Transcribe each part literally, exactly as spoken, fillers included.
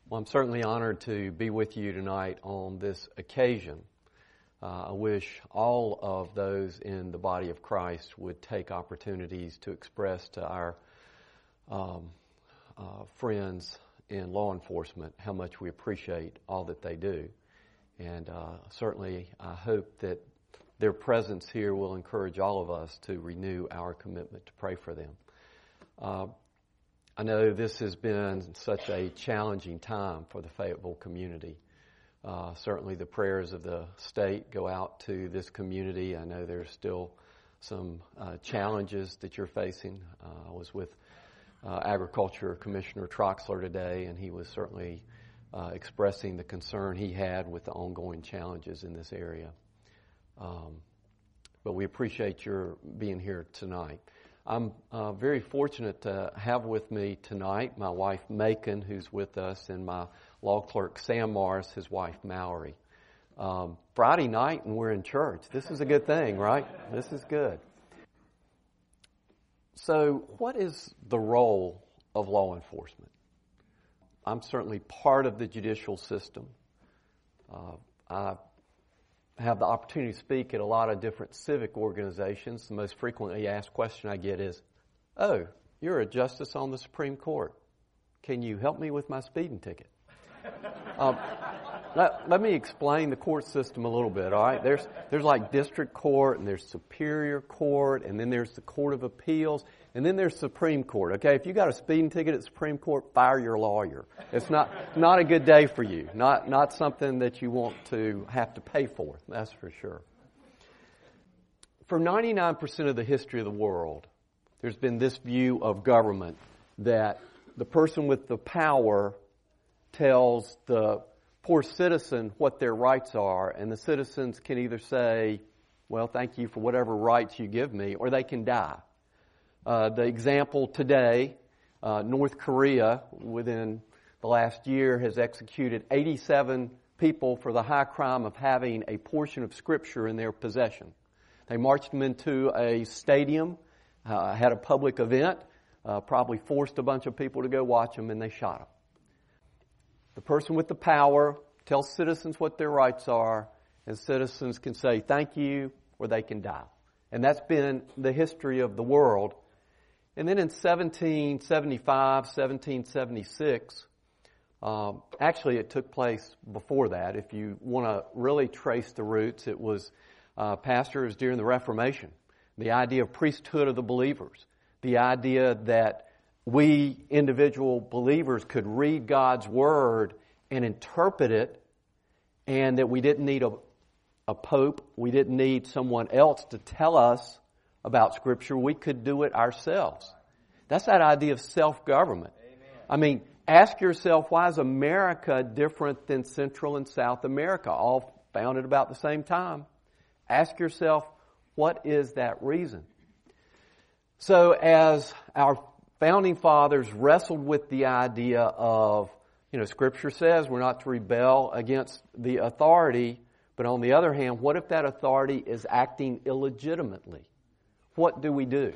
Well, I'm certainly honored to be with you tonight on this occasion. Uh, I wish all of those in the body of Christ would take opportunities to express to our um, uh, friends in law enforcement how much we appreciate all that they do. And uh, certainly I hope that their presence here will encourage all of us to renew our commitment to pray for them. Uh, I know this has been such a challenging time for the Fayetteville community. Uh, certainly the prayers of the state go out to this community. I know there's still some uh, challenges that you're facing. Uh, I was with uh, Agriculture Commissioner Troxler today, and he was certainly uh, expressing the concern he had with the ongoing challenges in this area. Um, but we appreciate your being here tonight. I'm uh, very fortunate to have with me tonight my wife Macon, who's with us, and my law clerk Sam Morris, his wife Mallory. Um, Friday night and we're in church. This is a good thing, right? This is good. So what is the role of law enforcement? I'm certainly part of the judicial system. Uh, I have the opportunity to speak at a lot of different civic organizations. The most frequently asked question I get is, oh, you're a justice on the Supreme Court. Can you help me with my speeding ticket? um, let, let me explain the court system a little bit, all right? There's, there's like district court, and there's superior court, and then there's the Court of Appeals, and then there's Supreme Court, okay? If you got a speeding ticket at Supreme Court, fire your lawyer. It's not, not a good day for you, not, not something that you want to have to pay for, that's for sure. For ninety-nine percent of the history of the world, there's been this view of government that the person with the power tells the poor citizen what their rights are, and the citizens can either say, well, thank you for whatever rights you give me, or they can die. Uh, the example today, uh, North Korea, within the last year, has executed eighty-seven people for the high crime of having a portion of Scripture in their possession. They marched them into a stadium, uh, had a public event, uh, probably forced a bunch of people to go watch them, and they shot them. The person with the power tells citizens what their rights are, and citizens can say thank you, or they can die. And that's been the history of the world. And then in seventeen seventy-five, seventeen seventy-six, um, actually it took place before that. If you want to really trace the roots, it was uh, pastors during the Reformation. The idea of priesthood of the believers. The idea that we individual believers could read God's Word and interpret it, and that we didn't need a, a pope, we didn't need someone else to tell us about Scripture. We could do it ourselves. That's that idea of self-government. Amen. I mean, ask yourself, why is America different than Central and South America, all founded about the same time? Ask yourself, what is that reason? So as our founding fathers wrestled with the idea of, you know, Scripture says we're not to rebel against the authority, but on the other hand, what if that authority is acting illegitimately? What do we do?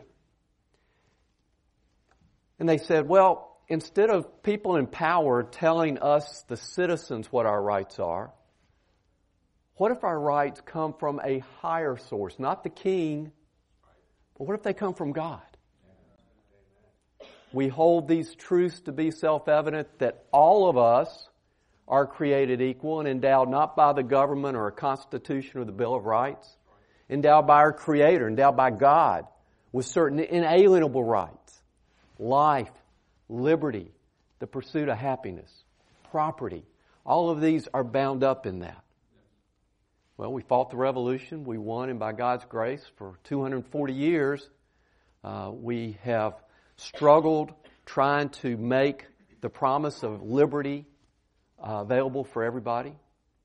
And they said, well, instead of people in power telling us, the citizens, what our rights are, what if our rights come from a higher source, not the king, but what if they come from God? We hold these truths to be self-evident, that all of us are created equal and endowed not by the government or a constitution or the Bill of Rights, endowed by our Creator, endowed by God with certain inalienable rights, life, liberty, the pursuit of happiness, property. All of these are bound up in that. Well, we fought the revolution. We won, and by God's grace, for two hundred forty years, uh, we have struggled trying to make the promise of liberty uh, available for everybody.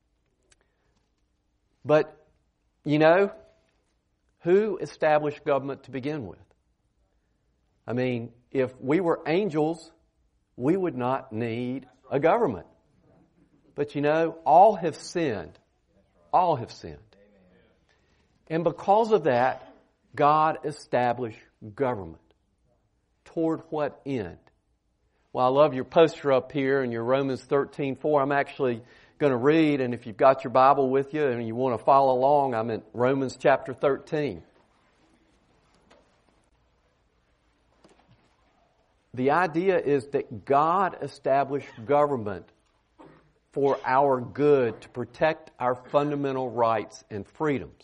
But, you know, who established government to begin with? I mean, if we were angels, we would not need a government. But, you know, all have sinned. All have sinned. And because of that, God established government. Toward what end? Well, I love your poster up here and your Romans thirteen four. I'm actually going to read, and if you've got your Bible with you and you want to follow along, I'm in Romans chapter thirteen. The idea is that God established government for our good to protect our fundamental rights and freedoms.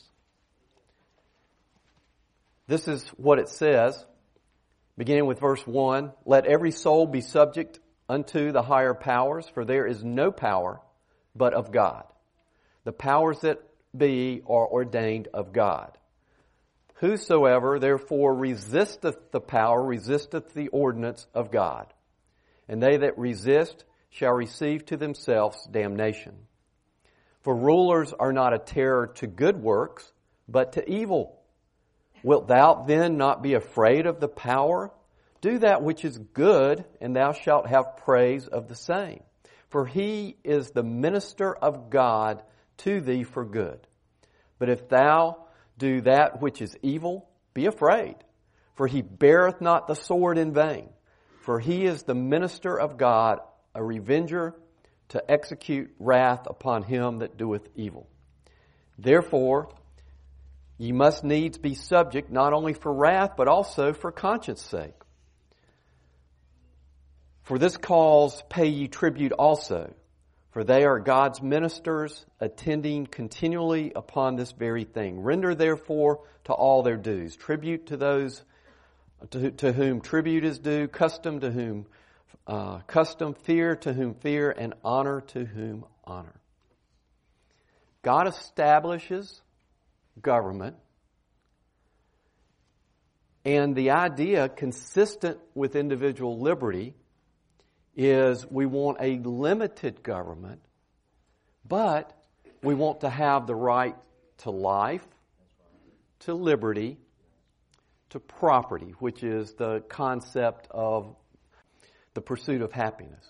This is what it says, beginning with verse one. Let every soul be subject unto the higher powers, for there is no power but of God. The powers that be are ordained of God. Whosoever therefore resisteth the power, resisteth the ordinance of God. And they that resist shall receive to themselves damnation. For rulers are not a terror to good works, but to evil. Wilt thou then not be afraid of the power? Do that which is good, and thou shalt have praise of the same. For he is the minister of God to thee for good. But if thou do that which is evil, be afraid. For he beareth not the sword in vain. For he is the minister of God, a revenger to execute wrath upon him that doeth evil. Therefore, ye must needs be subject, not only for wrath, but also for conscience sake. For this cause pay ye tribute also, for they are God's ministers, attending continually upon this very thing. Render therefore to all their dues. Tribute to those to, to whom tribute is due, custom to whom uh, custom, fear to whom fear, and honor to whom honor. God establishes government, and the idea consistent with individual liberty is we want a limited government, but we want to have the right to life, to liberty, to property, which is the concept of the pursuit of happiness.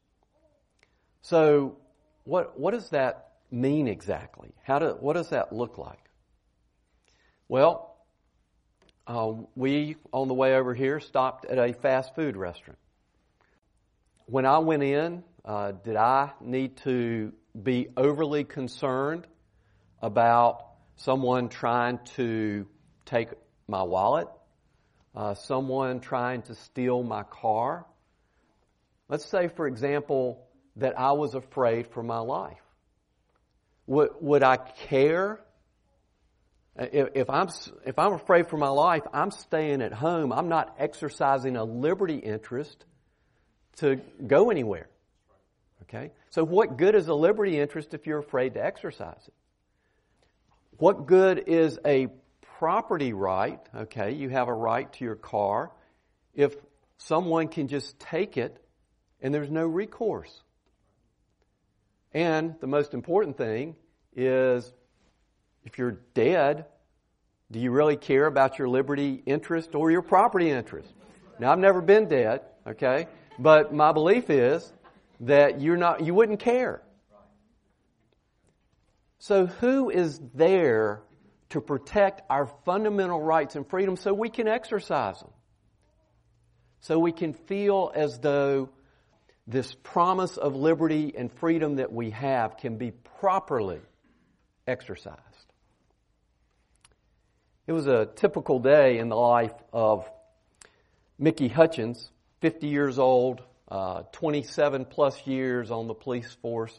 So what what does that mean exactly? How do what does that look like? Well, uh, we, on the way over here, stopped at a fast food restaurant. When I went in, uh, did I need to be overly concerned about someone trying to take my wallet, uh, someone trying to steal my car? Let's say, for example, that I was afraid for my life. Would, would I care? If, if I'm if I'm afraid for my life, I'm staying at home. I'm not exercising a liberty interest to go anywhere. Okay? So what good is a liberty interest if you're afraid to exercise it? What good is a property right? Okay, you have a right to your car if someone can just take it and there's no recourse. And the most important thing is, if you're dead, do you really care about your liberty interest or your property interest? Now, I've never been dead, okay? But my belief is that you're not, you wouldn't care. So who is there to protect our fundamental rights and freedoms so we can exercise them? So we can feel as though this promise of liberty and freedom that we have can be properly exercised. It was a typical day in the life of Mickey Hutchins, fifty years old, uh, twenty-seven plus years on the police force.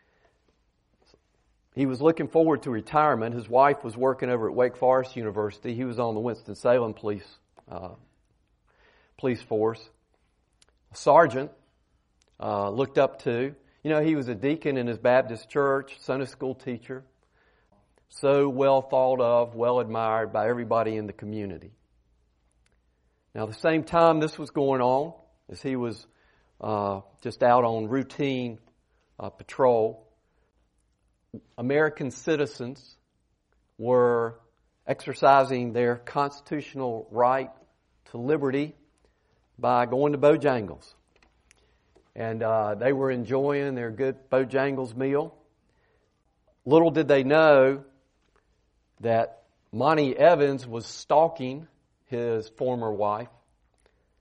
He was looking forward to retirement. His wife was working over at Wake Forest University. He was on the Winston-Salem police uh, police force. A sergeant uh, looked up to. You know, he was a deacon in his Baptist church, Sunday school teacher. So well thought of, well admired by everybody in the community. Now, at the same time this was going on, as he was uh, just out on routine uh, patrol, American citizens were exercising their constitutional right to liberty by going to Bojangles. And uh, they were enjoying their good Bojangles meal. Little did they know that Monty Evans was stalking his former wife.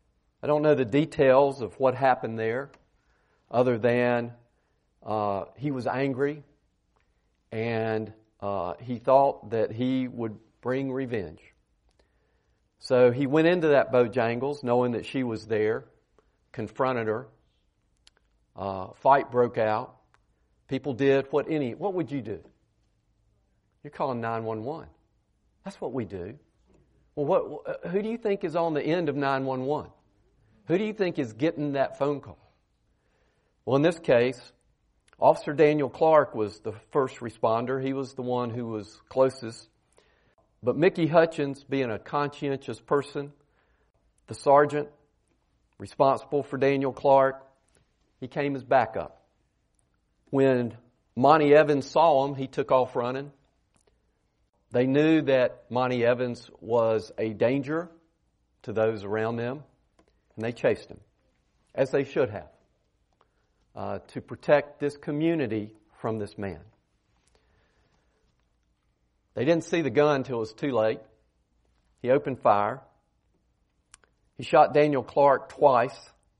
I don't know the details of what happened there, other than uh, he was angry and uh, he thought that he would bring revenge. So he went into that Bojangles knowing that she was there, confronted her. Uh, fight broke out. People did what any, what would you do? You're calling nine one one. That's what we do. Well, what, who do you think is on the end of nine one one? Who do you think is getting that phone call? Well, in this case, Officer Daniel Clark was the first responder. He was the one who was closest. But Mickey Hutchins, being a conscientious person, the sergeant responsible for Daniel Clark, he came as backup. When Monty Evans saw him, he took off running. They knew that Monty Evans was a danger to those around them, and they chased him, as they should have, uh, to protect this community from this man. They didn't see the gun until it was too late. He opened fire. He shot Daniel Clark twice.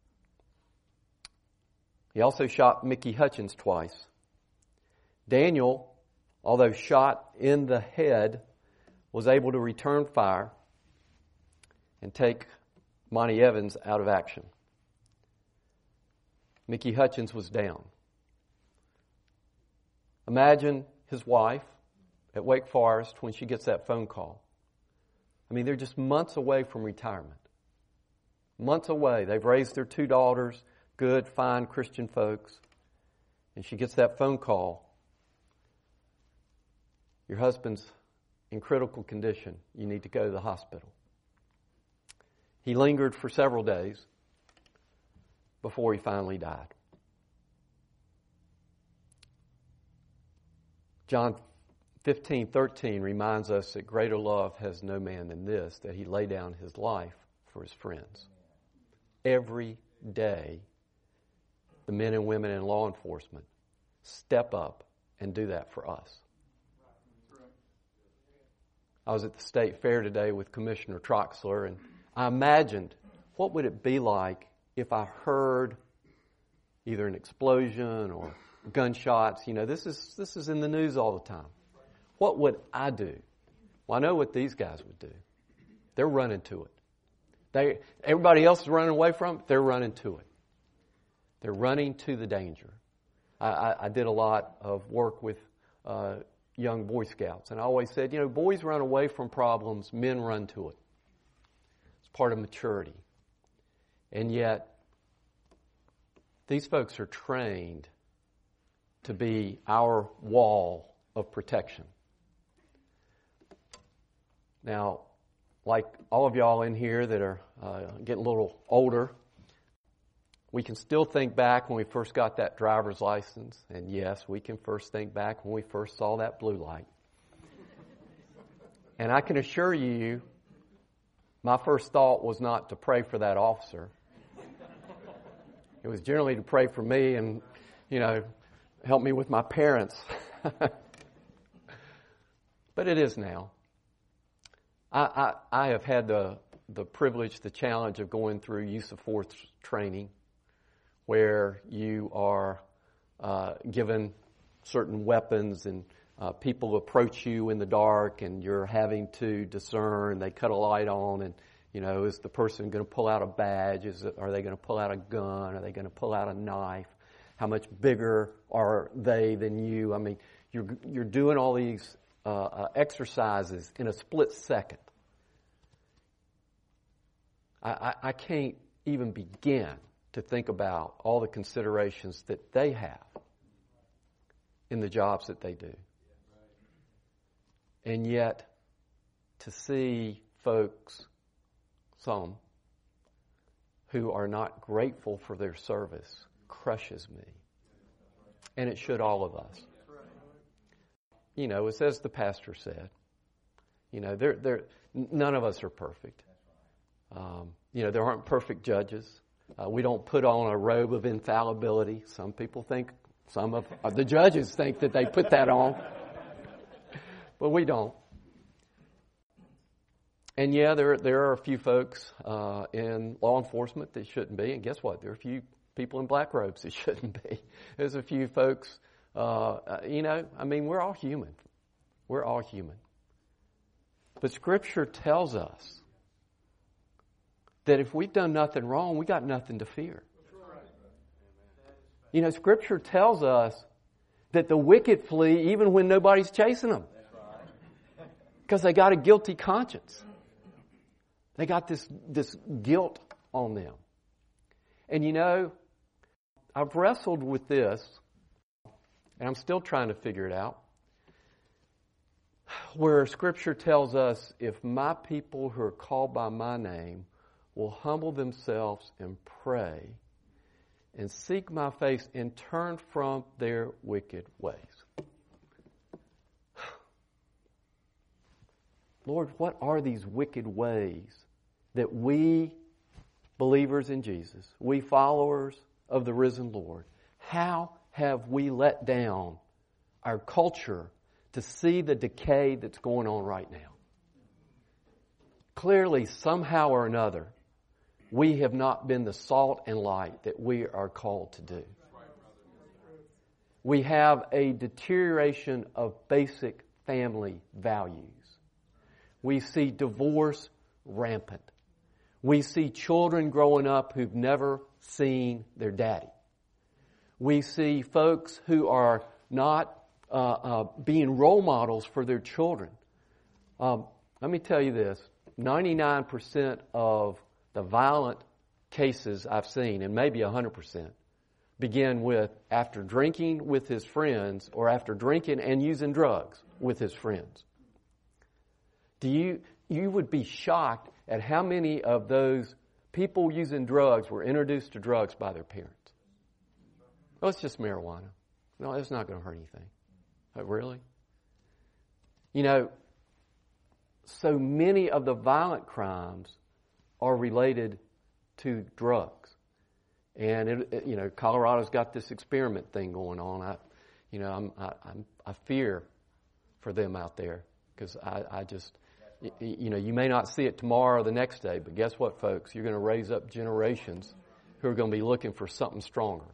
He also shot Mickey Hutchins twice. Daniel, although shot in the head, was able to return fire and take Monty Evans out of action. Mickey Hutchins was down. Imagine his wife at Wake Forest when she gets that phone call. I mean, they're just months away from retirement. Months away. They've raised their two daughters, good, fine Christian folks. And she gets that phone call. Your husband's in critical condition. You need to go to the hospital. He lingered for several days before he finally died. John fifteen thirteen reminds us that greater love has no man than this, that he lay down his life for his friends. Every day, the men and women in law enforcement step up and do that for us. I was at the state fair today with Commissioner Troxler, and I imagined what would it be like if I heard either an explosion or gunshots. You know, this is this is in the news all the time. What would I do? Well, I know what these guys would do. They're running to it. They everybody else is running away from it. They're running to it. They're running to the danger. I, I, I did a lot of work with uh, young Boy Scouts, and I always said, you know, boys run away from problems, men run to it. It's part of maturity. And yet, these folks are trained to be our wall of protection. Now, like all of y'all in here that are uh, getting a little older, we can still think back when we first got that driver's license. And yes, we can first think back when we first saw that blue light. And I can assure you, my first thought was not to pray for that officer. It was generally to pray for me and, you know, help me with my parents. But it is now. I, I, I have had the, the privilege, the challenge of going through use of force training, where you are uh, given certain weapons and uh, people approach you in the dark and you're having to discern. They cut a light on and, you know, is the person going to pull out a badge? Is it, are they going to pull out a gun? Are they going to pull out a knife? How much bigger are they than you? I mean, you're you're doing all these uh, uh, exercises in a split second. I, I, I can't even begin to think about all the considerations that they have in the jobs that they do. And yet, to see folks, some, who are not grateful for their service crushes me. And it should all of us. You know, it's as the pastor said, you know, they're, they're, none of us are perfect. Um, you know, there aren't perfect judges. Uh, we don't put on a robe of infallibility. Some people think, some of uh, the judges think that they put that on. But we don't. And yeah, there there are a few folks uh, in law enforcement that shouldn't be. And guess what? There are a few people in black robes that shouldn't be. There's a few folks, uh, you know, I mean, we're all human. We're all human. But Scripture tells us that if we've done nothing wrong, we got nothing to fear. You know, Scripture tells us that the wicked flee even when nobody's chasing them. Because they got a guilty conscience. They got this, this guilt on them. And you know, I've wrestled with this, and I'm still trying to figure it out, where Scripture tells us, if my people who are called by my name will humble themselves and pray and seek my face and turn from their wicked ways. Lord, what are these wicked ways that we, believers in Jesus, we followers of the risen Lord, how have we let down our culture to see the decay that's going on right now? Clearly, somehow or another, we have not been the salt and light that we are called to do. We have a deterioration of basic family values. We see divorce rampant. We see children growing up who've never seen their daddy. We see folks who are not uh, uh, being role models for their children. Um, let me tell you this. ninety-nine percent of the violent cases I've seen, and maybe one hundred percent, begin with after drinking with his friends or after drinking and using drugs with his friends. Do you, you would be shocked at how many of those people using drugs were introduced to drugs by their parents. Oh, it's just marijuana. No, it's not going to hurt anything. Oh, really? You know, so many of the violent crimes are related to drugs. And, it, it, you know, Colorado's got this experiment thing going on. I, you know, I'm, I, I'm, I fear for them out there because I, I just... You know, you may not see it tomorrow or the next day, but guess what, folks? You're going to raise up generations who are going to be looking for something stronger.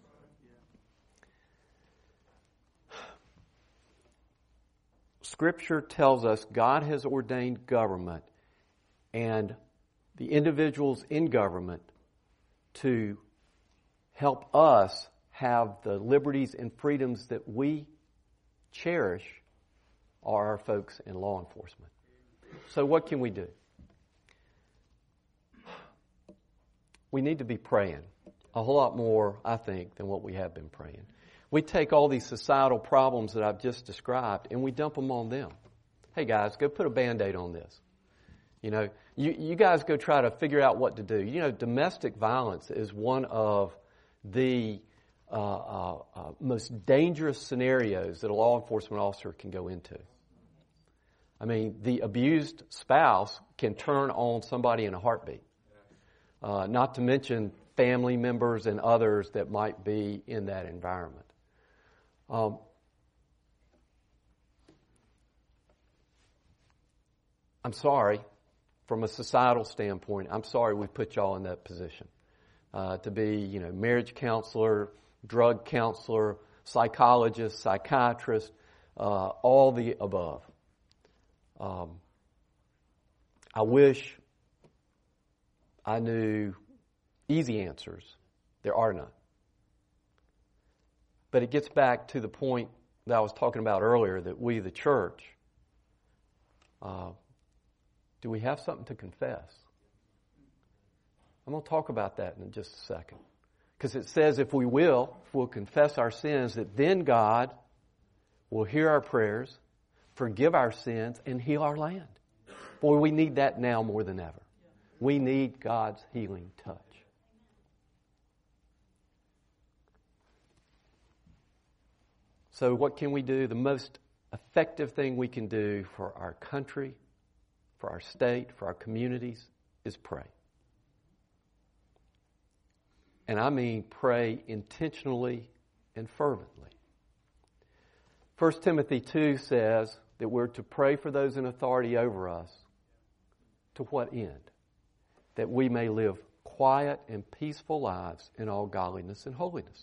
Scripture tells us God has ordained government and the individuals in government to help us have the liberties and freedoms that we cherish are our folks in law enforcement. So what can we do? We need to be praying a whole lot more, I think, than what we have been praying. We take all these societal problems that I've just described and we dump them on them. Hey guys, go put a Band-Aid on this. You know, you, you guys go try to figure out what to do. You know, domestic violence is one of the uh, uh, uh, most dangerous scenarios that a law enforcement officer can go into. I mean, the abused spouse can turn on somebody in a heartbeat. Uh, not to mention family members and others that might be in that environment. Um, I'm sorry, from a societal standpoint, I'm sorry we put y'all in that position. Uh, to be, you know, marriage counselor, drug counselor, psychologist, psychiatrist, uh, all the above. Um, I wish I knew easy answers. There are none. But it gets back to the point that I was talking about earlier, that we, the church, uh, do we have something to confess? I'm going to talk about that in just a second. Because it says if we will, if we'll confess our sins, that then God will hear our prayers, forgive our sins, and heal our land. Boy, we need that now more than ever. We need God's healing touch. So what can we do? The most effective thing we can do for our country, for our state, for our communities, is pray. And I mean pray intentionally and fervently. First Timothy two says that we're to pray for those in authority over us, To what end? That we may live quiet and peaceful lives in all godliness and holiness.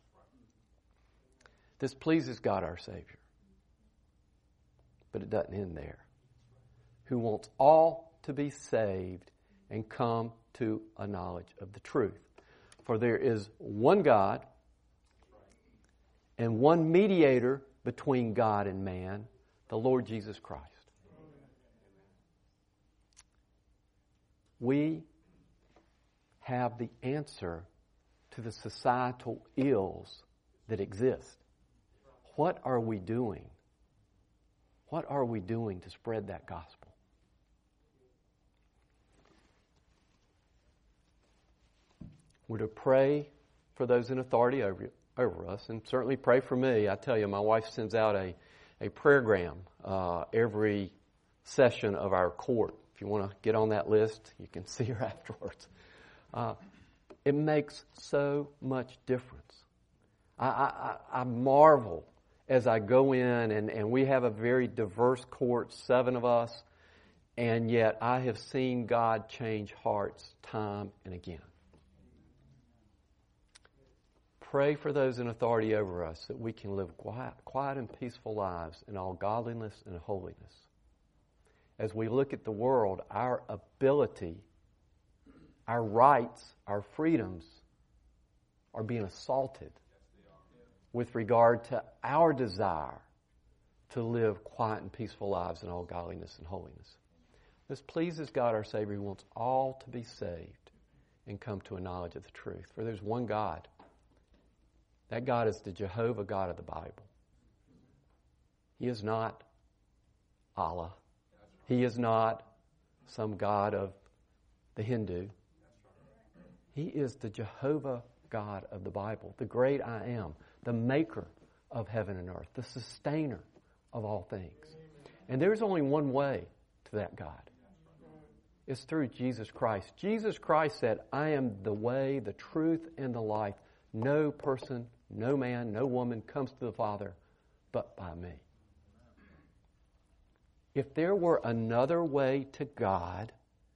This pleases God our Savior. But it doesn't end there. Who wants all to be saved and come to a knowledge of the truth. For there is one God and one mediator between God and man, the Lord Jesus Christ. We have the answer to the societal ills that exist. What are we doing? What are we doing to spread that gospel? We're to pray for those in authority over, over us, and certainly pray for me. I tell you, my wife sends out a, a prayergram uh, every session of our court. If you want to get on that list, you can see her afterwards. Uh, it makes so much difference. I, I, I marvel as I go in, and, and we have a very diverse court, seven of us, and yet I have seen God change hearts time and again. Pray for those in authority over us that we can live quiet, quiet and peaceful lives in all godliness and holiness. As we look at the world, our ability, our rights, our freedoms are being assaulted with regard to our desire to live quiet and peaceful lives in all godliness and holiness. This pleases God our Savior, who wants all to be saved and come to a knowledge of the truth. For there's one God. That God is the Jehovah God of the Bible. He is not Allah. He is not some God of the Hindu. He is the Jehovah God of the Bible, the great I am, the maker of heaven and earth, the sustainer of all things. And there's only one way to that God. It's through Jesus Christ. Jesus Christ said, I am the way, the truth, and the life. No person, no man, no woman comes to the Father but by me. If there were another way to God,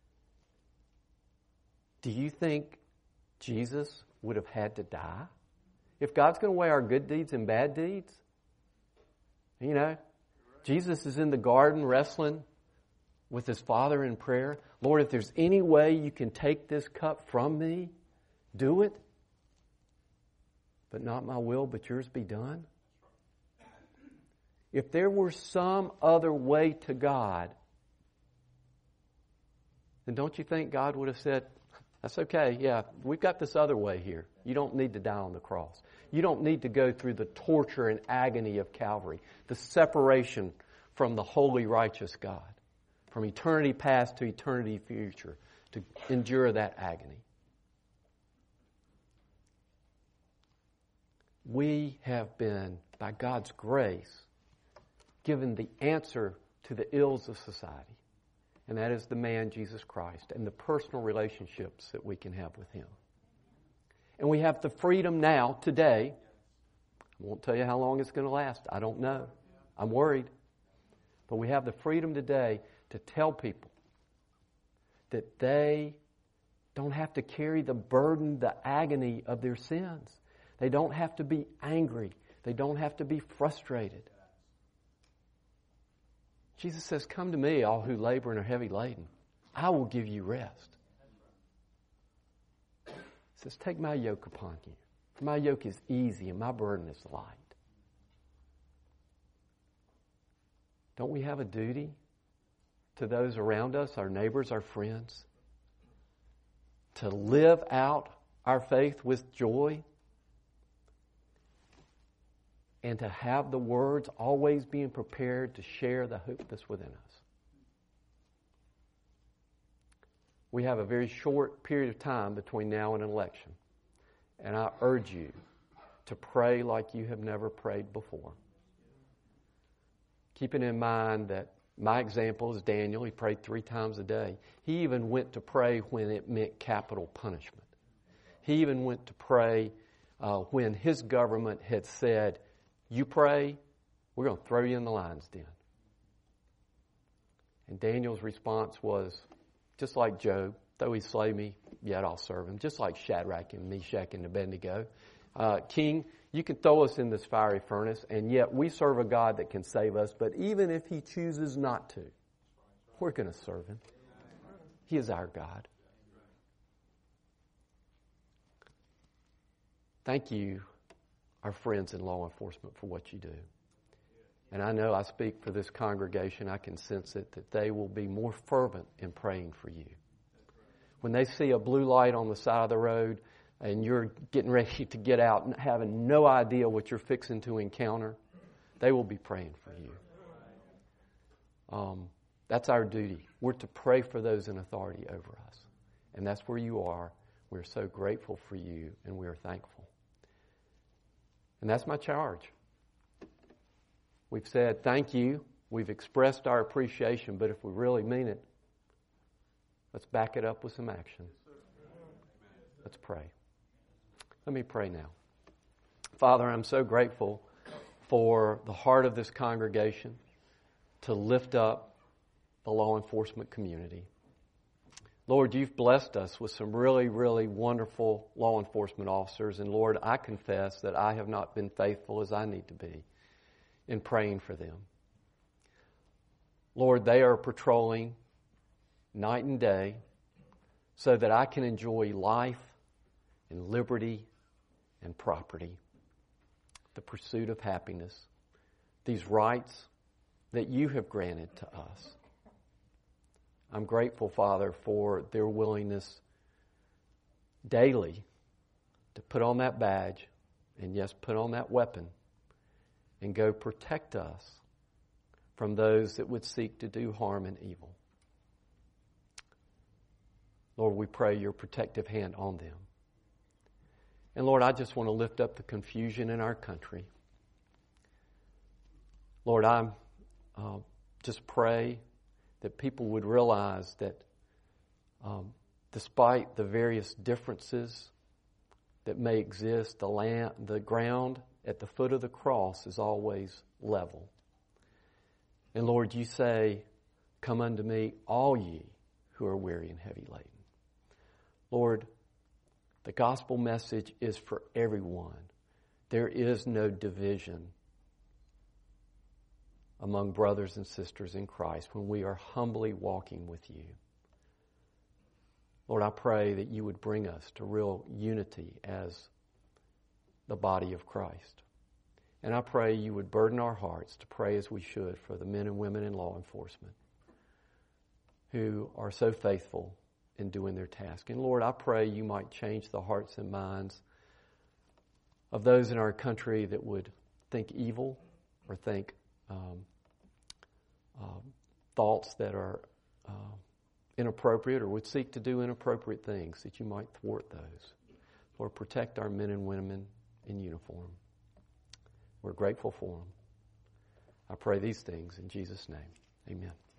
do you think Jesus would have had to die? If God's going to weigh our good deeds and bad deeds, you know, Jesus is in the garden wrestling with his Father in prayer. Lord, if there's any way you can take this cup from me, do it. But not my will, but yours be done. If there were some other way to God, then don't you think God would have said, that's okay, yeah, we've got this other way here. You don't need to die on the cross. You don't need to go through the torture and agony of Calvary, the separation from the holy, righteous God, from eternity past to eternity future, to endure that agony. We have been, by God's grace, given the answer to the ills of society. And that is the man, Jesus Christ, and the personal relationships that we can have with him. And we have the freedom now, today. I won't tell you how long it's going to last. I don't know. I'm worried. But we have the freedom today to tell people that they don't have to carry the burden, the agony of their sins. They don't have to be angry. They don't have to be frustrated. Jesus says, come to me, all who labor and are heavy laden. I will give you rest. He says, take my yoke upon you. For my yoke is easy and my burden is light. Don't we have a duty to those around us, our neighbors, our friends, to live out our faith with joy? And to have the words always being prepared to share the hope that's within us. We have a very short period of time between now and an election. And I urge you to pray like you have never prayed before. Keeping in mind that my example is Daniel. He prayed three times a day. He even went to pray when it meant capital punishment. He even went to pray uh, when his government had said, you pray, we're going to throw you in the lion's den. And Daniel's response was, just like Job. Though he slay me, yet I'll serve him. Just like Shadrach and Meshach and Abednego. Uh, King, you can throw us in this fiery furnace, and yet we serve a God that can save us. But even if he chooses not to, we're going to serve him. He is our God. Thank you, our friends in law enforcement, for what you do. And I know I speak for this congregation. I can sense it, that they will be more fervent in praying for you. When they see a blue light on the side of the road and you're getting ready to get out and having no idea what you're fixing to encounter, they will be praying for you. Um, that's our duty. We're to pray for those in authority over us. And that's where you are. We're so grateful for you, and we are thankful. And that's my charge. We've said thank you. We've expressed our appreciation, but if we really mean it, let's back it up with some action. Let's pray. Let me pray now. Father, I'm so grateful for the heart of this congregation to lift up the law enforcement community. Lord, you've blessed us with some really, really wonderful law enforcement officers. And Lord, I confess that I have not been faithful as I need to be in praying for them. Lord, they are patrolling night and day so that I can enjoy life and liberty and property, the pursuit of happiness, these rights that you have granted to us. I'm grateful, Father, for their willingness daily to put on that badge and, yes, put on that weapon and go protect us from those that would seek to do harm and evil. Lord, we pray your protective hand on them. And Lord, I just want to lift up the confusion in our country. Lord, I uh, just pray that people would realize that um, despite the various differences that may exist, the land, the ground at the foot of the cross is always level. And Lord, you say, "Come unto me, all ye who are weary and heavy laden." Lord, the gospel message is for everyone. There is no division among brothers and sisters in Christ when we are humbly walking with you. Lord, I pray that you would bring us to real unity as the body of Christ. And I pray you would burden our hearts to pray as we should for the men and women in law enforcement who are so faithful in doing their task. And Lord, I pray you might change the hearts and minds of those in our country that would think evil or think um, uh, thoughts that are uh, inappropriate or would seek to do inappropriate things, that you might thwart those. Lord, protect our men and women in uniform. We're grateful for them. I pray these things in Jesus' name. Amen.